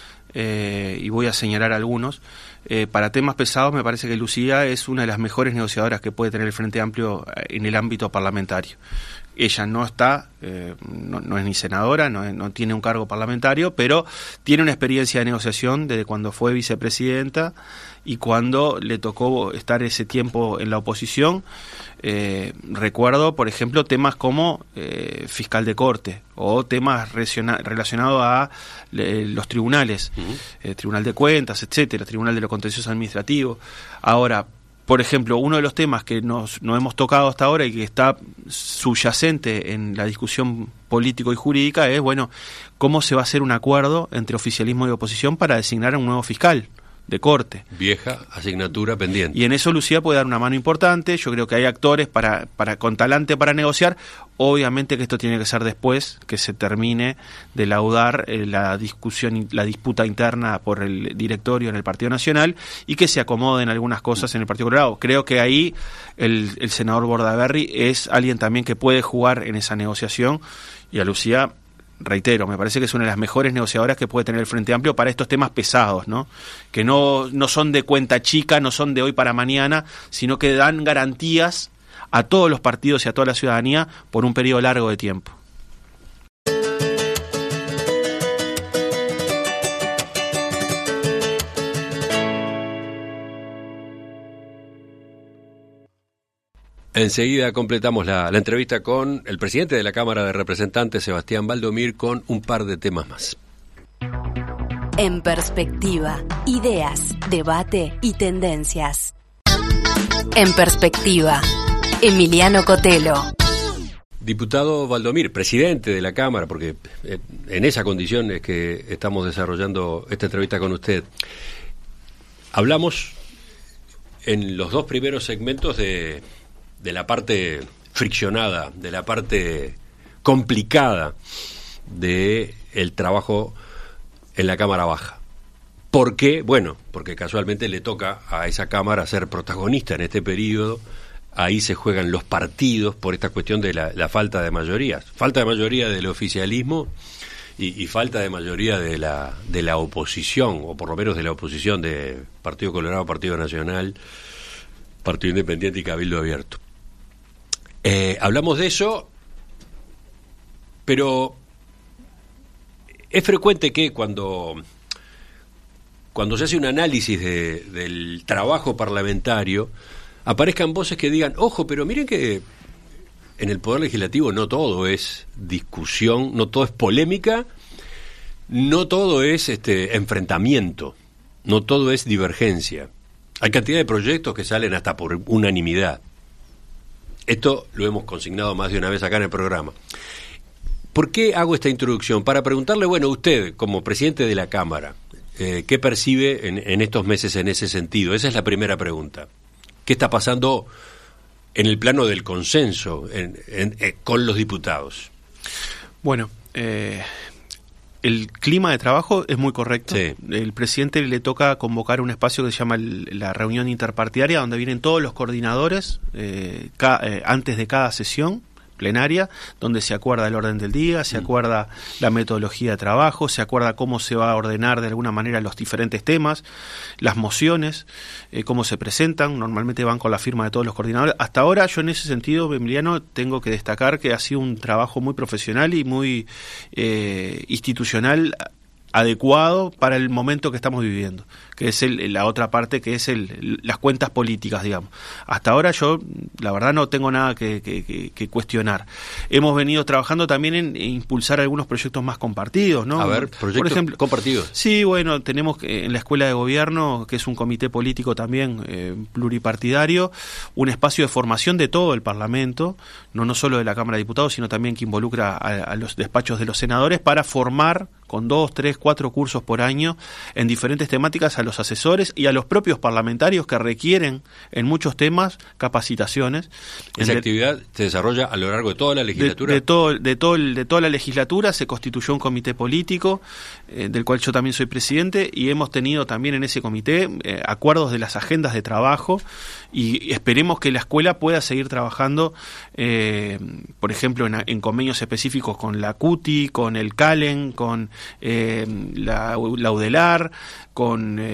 eh, y voy a señalar algunos, eh, para temas pesados me parece que Lucía es una de las mejores negociadoras que puede tener el Frente Amplio en el ámbito parlamentario. Ella no está, eh, no, no es ni senadora, no, no tiene un cargo parlamentario, pero tiene una experiencia de negociación desde cuando fue vicepresidenta y cuando le tocó estar ese tiempo en la oposición. Eh, recuerdo, por ejemplo, temas como eh, fiscal de corte o temas relacionados a eh, los tribunales, uh-huh. eh, Tribunal de Cuentas, etcétera, Tribunal de lo Contencioso Administrativo. Ahora, por ejemplo, uno de los temas que nos, nos hemos tocado hasta ahora y que está subyacente en la discusión político y jurídica es, bueno, cómo se va a hacer un acuerdo entre oficialismo y oposición para designar a un nuevo fiscal de corte. Vieja asignatura pendiente. Y en eso Lucía puede dar una mano importante. Yo creo que hay actores para, para con talante para negociar. Obviamente que esto tiene que ser después que se termine de laudar eh, la discusión, la disputa interna por el directorio en el Partido Nacional y que se acomoden algunas cosas en el Partido Colorado. Creo que ahí el, el senador Bordaberry es alguien también que puede jugar en esa negociación, y a Lucía, reitero, me parece que es una de las mejores negociadoras que puede tener el Frente Amplio para estos temas pesados, ¿no? Que no, no son de cuenta chica, no son de hoy para mañana, sino que dan garantías a todos los partidos y a toda la ciudadanía por un periodo largo de tiempo. Enseguida completamos la, la entrevista con el presidente de la Cámara de Representantes, Sebastián Valdomir, con un par de temas más. En Perspectiva, ideas, debate y tendencias. En Perspectiva, Emiliano Cotelo. Diputado Valdomir, presidente de la Cámara, porque en esa condición es que estamos desarrollando esta entrevista con usted. Hablamos en los dos primeros segmentos de... de la parte friccionada, de la parte complicada de el trabajo en la Cámara Baja. ¿Por qué? Bueno, porque casualmente le toca a esa Cámara ser protagonista en este periodo. Ahí se juegan los partidos por esta cuestión de la, la falta de mayorías. Falta de mayoría del oficialismo y, y falta de mayoría de la, de la oposición, o por lo menos de la oposición de Partido Colorado, Partido Nacional, Partido Independiente y Cabildo Abierto. Eh, hablamos de eso, pero es frecuente que cuando, cuando se hace un análisis de, del trabajo parlamentario, aparezcan voces que digan, ojo, pero miren que en el Poder Legislativo no todo es discusión, no todo es polémica, no todo es este enfrentamiento, no todo es divergencia. Hay cantidad de proyectos que salen hasta por unanimidad. Esto lo hemos consignado más de una vez acá en el programa. ¿Por qué hago esta introducción? Para preguntarle, bueno, usted, como presidente de la Cámara, eh, ¿qué percibe en, en estos meses en ese sentido? Esa es la primera pregunta. ¿Qué está pasando en el plano del consenso en, en, eh, con los diputados? Bueno, eh... el clima de trabajo es muy correcto. Sí. El presidente le toca convocar un espacio que se llama el, la reunión interpartidaria, donde vienen todos los coordinadores eh, ca, eh, antes de cada sesión plenaria, donde se acuerda el orden del día, se mm. acuerda la metodología de trabajo, se acuerda cómo se va a ordenar de alguna manera los diferentes temas, las mociones, eh, cómo se presentan, normalmente van con la firma de todos los coordinadores. Hasta ahora yo en ese sentido, Emiliano, tengo que destacar que ha sido un trabajo muy profesional y muy eh, institucional, adecuado para el momento que estamos viviendo, que es el, la otra parte, que es el, las cuentas políticas, digamos. Hasta ahora yo, la verdad, no tengo nada que, que, que, que cuestionar. Hemos venido trabajando también en, en impulsar algunos proyectos más compartidos, ¿no? A ver, proyectos Por ejemplo, compartidos. Sí, bueno, tenemos en la Escuela de Gobierno, que es un comité político también eh, pluripartidario, un espacio de formación de todo el Parlamento, no, no solo de la Cámara de Diputados, sino también que involucra a, a los despachos de los senadores, para formar con dos, tres, cuatro cursos por año en diferentes temáticas a los asesores y a los propios parlamentarios que requieren en muchos temas capacitaciones. ¿Esa en actividad se desarrolla a lo largo de toda la legislatura? De, de, todo, de, todo, de toda la legislatura se constituyó un comité político, eh, del cual yo también soy presidente, y hemos tenido también en ese comité eh, acuerdos de las agendas de trabajo, y esperemos que la escuela pueda seguir trabajando, eh, por ejemplo, en, en convenios específicos con la CUTI, con el CALEN, con eh, la, la UDELAR, con eh,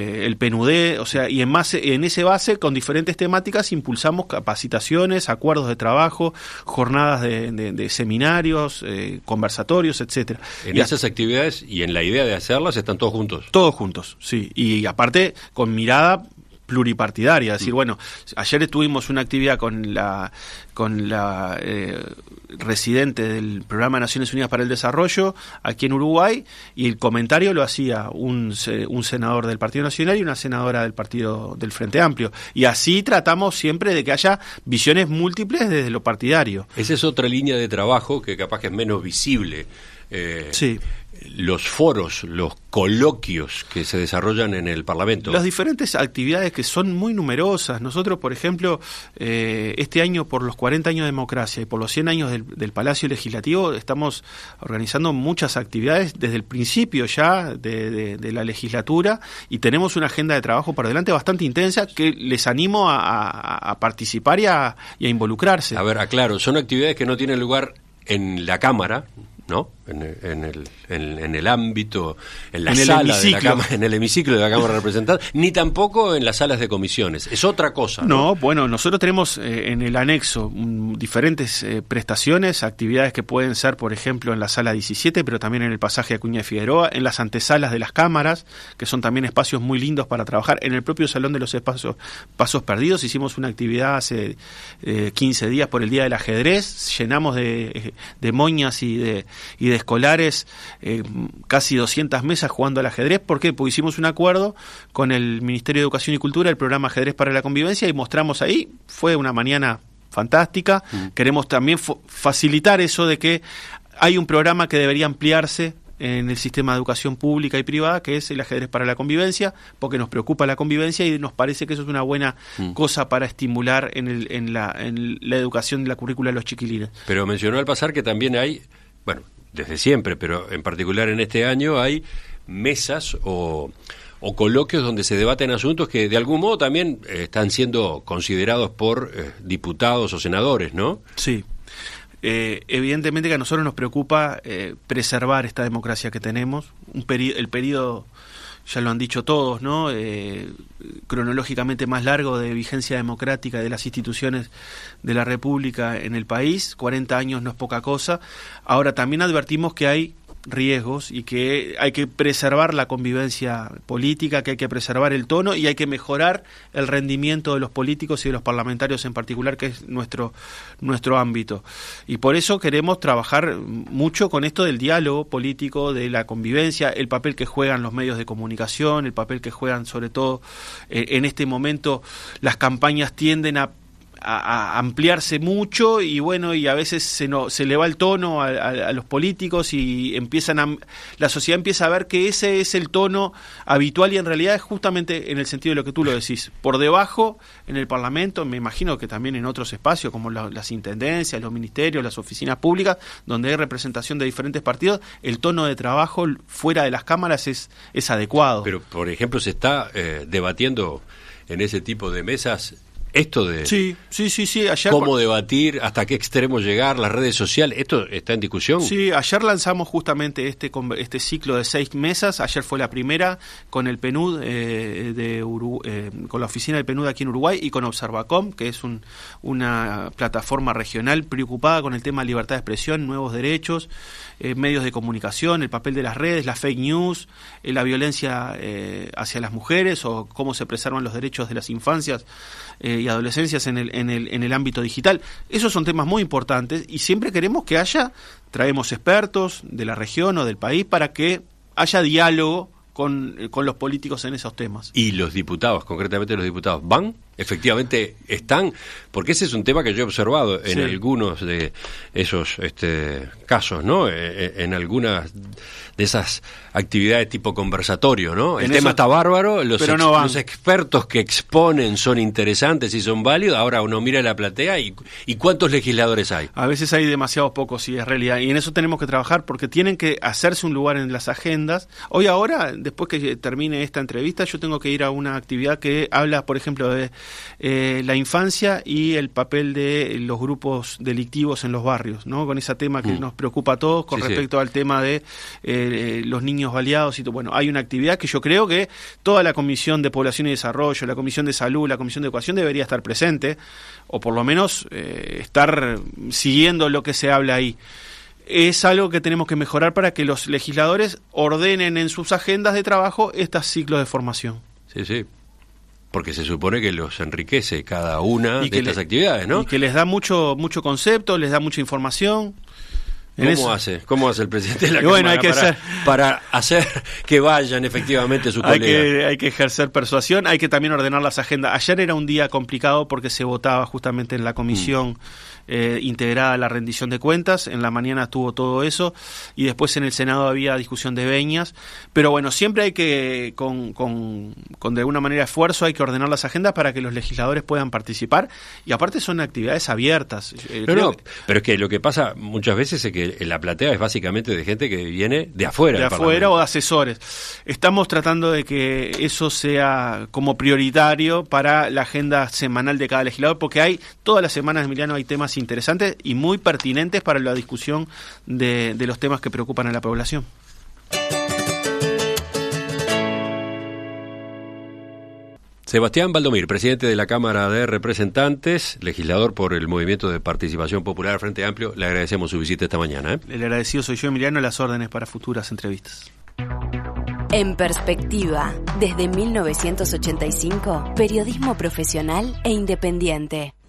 eh, el P N U D, o sea, y en, más, en ese base, con diferentes temáticas, impulsamos capacitaciones, acuerdos de trabajo, jornadas de, de, de seminarios, eh, conversatorios, etcétera. En y esas actividades y en la idea de hacerlas están todos juntos. Todos juntos, sí, y aparte con mirada pluripartidaria, es decir, mm. bueno, ayer tuvimos una actividad con la con la eh, residente del Programa de Naciones Unidas para el Desarrollo aquí en Uruguay, y el comentario lo hacía un, un senador del Partido Nacional y una senadora del Partido del Frente Amplio, y así tratamos siempre de que haya visiones múltiples desde lo partidario. Esa es otra línea de trabajo que capaz que es menos visible. Eh, sí. Los foros, los coloquios que se desarrollan en el Parlamento. Las diferentes actividades que son muy numerosas. Nosotros, por ejemplo, eh, este año por los cuarenta años de democracia y por los cien años del, del Palacio Legislativo estamos organizando muchas actividades desde el principio ya de, de, de la legislatura, y tenemos una agenda de trabajo por delante bastante intensa que les animo a, a, a participar y a, y a involucrarse. A ver, aclaro, son actividades que no tienen lugar en la Cámara, ¿no? En, en, el, en, en el ámbito, en la en sala de la Cámara, en el hemiciclo de la Cámara de Representantes, ni tampoco en las salas de comisiones. Es otra cosa, ¿no? No, bueno, nosotros tenemos eh, en el anexo um, diferentes eh, prestaciones, actividades que pueden ser, por ejemplo, en la sala diecisiete, pero también en el pasaje Acuña de Figueroa, en las antesalas de las cámaras, que son también espacios muy lindos para trabajar, en el propio Salón de los Espacios Pasos Perdidos. Hicimos una actividad hace eh, quince días por el Día del Ajedrez, llenamos de, de moñas y de, y de escolares eh, casi doscientas mesas jugando al ajedrez. ¿Por qué? Porque hicimos un acuerdo con el Ministerio de Educación y Cultura, el programa Ajedrez para la Convivencia, y mostramos ahí. Fue una mañana fantástica. Mm. Queremos también facilitar eso de que hay un programa que debería ampliarse en el sistema de educación pública y privada, que es el Ajedrez para la Convivencia, porque nos preocupa la convivencia y nos parece que eso es una buena mm. cosa para estimular en, el, en, la, en la educación de la currícula de los chiquilines. Pero mencionó al pasar que también hay, bueno, desde siempre, pero en particular en este año hay mesas o, o coloquios donde se debaten asuntos que de algún modo también eh, están siendo considerados por eh, diputados o senadores, ¿no? Sí. Eh, evidentemente que a nosotros nos preocupa eh, preservar esta democracia que tenemos. Un peri- el periodo, ya lo han dicho todos, ¿no? Eh, cronológicamente más largo de vigencia democrática de las instituciones de la República en el país. cuarenta años no es poca cosa. Ahora también advertimos que hay riesgos y que hay que preservar la convivencia política, que hay que preservar el tono y hay que mejorar el rendimiento de los políticos y de los parlamentarios en particular, que es nuestro nuestro ámbito. Y por eso queremos trabajar mucho con esto del diálogo político, de la convivencia, el papel que juegan los medios de comunicación, el papel que juegan sobre todo eh, en este momento las campañas tienden a A, a ampliarse mucho y bueno, y a veces se, no, se le va el tono a, a, a los políticos y empiezan a, la sociedad empieza a ver que ese es el tono habitual, y en realidad es justamente en el sentido de lo que tú lo decís, por debajo en el Parlamento, me imagino que también en otros espacios como la, las intendencias, los ministerios, las oficinas públicas, donde hay representación de diferentes partidos, el tono de trabajo fuera de las cámaras es, es adecuado. Pero por ejemplo se está eh, debatiendo en ese tipo de mesas esto de sí, sí, sí, sí. Ayer cómo por... debatir, hasta qué extremo llegar, las redes sociales, ¿esto está en discusión? Sí, ayer lanzamos justamente este este ciclo de seis mesas. Ayer fue la primera con el P N U D eh, de Uru, eh, con la oficina del P N U D aquí en Uruguay y con Observacom, que es un, una plataforma regional preocupada con el tema de libertad de expresión, nuevos derechos, eh, medios de comunicación, el papel de las redes, las fake news, eh, la violencia eh, hacia las mujeres o cómo se preservan los derechos de las infancias eh, y adolescencias en el, en el, en el ámbito digital. Esos son temas muy importantes y siempre queremos que haya, traemos expertos de la región o del país para que haya diálogo con, con los políticos en esos temas. ¿Y los diputados, concretamente los diputados, van? ¿Efectivamente están? Porque ese es un tema que yo he observado en sí. algunos de esos este, casos, ¿no? En algunas de esas actividades tipo conversatorio, ¿no? El en tema eso, está bárbaro, los, ex, no los expertos que exponen son interesantes y son válidos, ahora uno mira la platea y, y ¿cuántos legisladores hay? A veces hay demasiados pocos, sí, es realidad, y en eso tenemos que trabajar porque tienen que hacerse un lugar en las agendas. Hoy ahora, después que termine esta entrevista, yo tengo que ir a una actividad que habla, por ejemplo, de eh, la infancia y el papel de los grupos delictivos en los barrios, ¿no? Con ese tema que mm. nos preocupa a todos con sí, respecto sí. al tema de eh, los niños baleados y todo. Bueno, hay una actividad que yo creo que toda la Comisión de Población y Desarrollo, la Comisión de Salud, la Comisión de Educación debería estar presente, o por lo menos eh, estar siguiendo lo que se habla ahí. Es algo que tenemos que mejorar para que los legisladores ordenen en sus agendas de trabajo estos ciclos de formación. Sí, sí. Porque se supone que los enriquece cada una y de estas le, actividades, ¿no? Y que les da mucho mucho concepto, les da mucha información. ¿Cómo eso. hace? ¿Cómo hace el presidente de la y bueno, Cámara hay que para, ser... para hacer que vayan efectivamente sus hay colegas? Que, hay que ejercer persuasión, hay que también ordenar las agendas. Ayer era un día complicado porque se votaba justamente en la comisión mm. eh, integrada a la rendición de cuentas. En la mañana estuvo todo eso y después en el Senado había discusión de veñas. Pero bueno, siempre hay que, con, con, con de alguna manera esfuerzo, hay que ordenar las agendas para que los legisladores puedan participar. Y aparte son actividades abiertas. Eh, pero, no, que... pero es que lo que pasa muchas veces es que la platea es básicamente de gente que viene de afuera. De afuera o de asesores. Estamos tratando de que eso sea como prioritario para la agenda semanal de cada legislador, porque hay, todas las semanas, Emiliano, hay temas interesantes y muy pertinentes para la discusión de, de los temas que preocupan a la población. Sebastián Valdomir, presidente de la Cámara de Representantes, legislador por el Movimiento de Participación Popular Frente Amplio, le agradecemos su visita esta mañana. ¿eh? El agradecido soy yo, Emiliano, las órdenes para futuras entrevistas. En Perspectiva, desde mil novecientos ochenta y cinco, periodismo profesional e independiente.